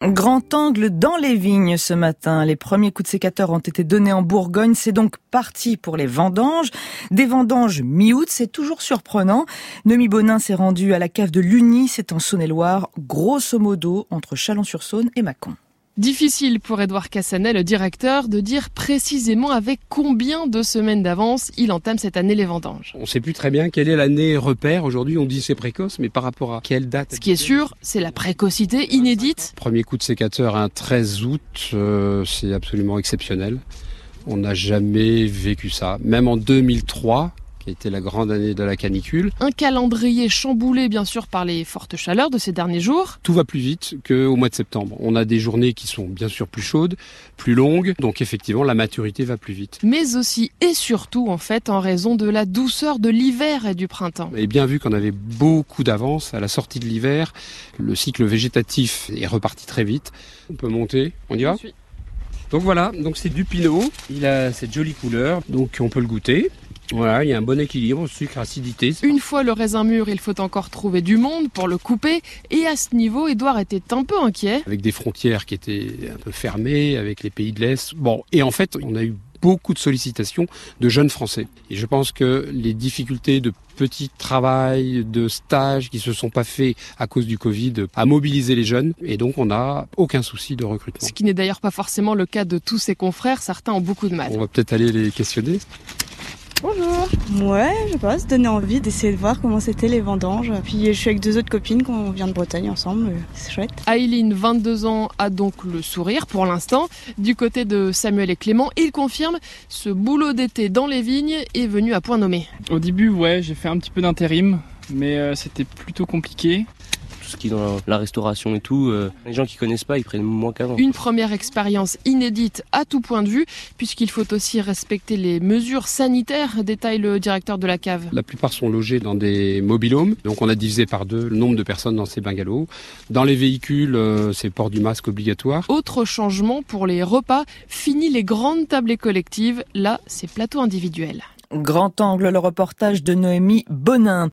Grand angle dans les vignes ce matin. Les premiers coups de sécateur ont été donnés en Bourgogne. C'est donc parti pour les vendanges. Des vendanges mi-août, c'est toujours surprenant. Noémie Bonin s'est rendue à la cave de Lugny, c'est en Saône-et-Loire, grosso modo entre Chalon-sur-Saône et Mâcon. Difficile pour Édouard Cassanet, le directeur, de dire précisément avec combien de semaines d'avance il entame cette année les vendanges. On ne sait plus très bien quelle est l'année repère. Aujourd'hui, on dit c'est précoce, mais par rapport à quelle date? Ce qui est sûr, c'est la précocité inédite. Premier coup de sécateur un 13 août, c'est absolument exceptionnel. On n'a jamais vécu ça. Même en 2003, qui a été la grande année de la canicule. Un calendrier chamboulé bien sûr par les fortes chaleurs de ces derniers jours. Tout va plus vite qu'au mois de septembre. On a des journées qui sont bien sûr plus chaudes, plus longues, donc effectivement la maturité va plus vite. Mais aussi et surtout en fait en raison de la douceur de l'hiver et du printemps. On avait bien vu qu'on avait beaucoup d'avance à la sortie de l'hiver. Le cycle végétatif est reparti très vite. On peut monter, on y va ? Donc voilà, donc c'est du pinot, il a cette jolie couleur, donc on peut le goûter. Voilà, il y a un bon équilibre, sucre, acidité. Une fois le raisin mûr, il faut encore trouver du monde pour le couper. Et à ce niveau, Édouard était un peu inquiet. Avec des frontières qui étaient un peu fermées, avec les pays de l'Est. Bon, et en fait, on a eu beaucoup de sollicitations de jeunes Français. Et je pense que les difficultés de petit travail, de stages qui se sont pas faits à cause du Covid, a mobilisé les jeunes. Et donc, on n'a aucun souci de recrutement. Ce qui n'est d'ailleurs pas forcément le cas de tous ses confrères. Certains ont beaucoup de mal. On va peut-être aller les questionner. Bonjour. Ouais, je sais pas, ça donnait envie d'essayer de voir comment c'était les vendanges. Puis je suis avec deux autres copines qu'on vient de Bretagne ensemble, c'est chouette. Aileen, 22 ans, a donc le sourire pour l'instant. Du côté de Samuel et Clément, il confirme, ce boulot d'été dans les vignes est venu à point nommé. Au début, ouais, j'ai fait un petit peu d'intérim, mais c'était plutôt compliqué. Tout ce qui est dans la restauration et tout, les gens qui connaissent pas, ils prennent moins qu'avant. Une première expérience inédite à tout point de vue, puisqu'il faut aussi respecter les mesures sanitaires, détaille le directeur de la cave. La plupart sont logés dans des mobil-homes, donc on a divisé par 2 le nombre de personnes dans ces bungalows. Dans les véhicules, c'est port du masque obligatoire. Autre changement pour les repas, fini les grandes tablées collectives, là c'est plateau individuel. Grand angle, le reportage de Noémie Bonin.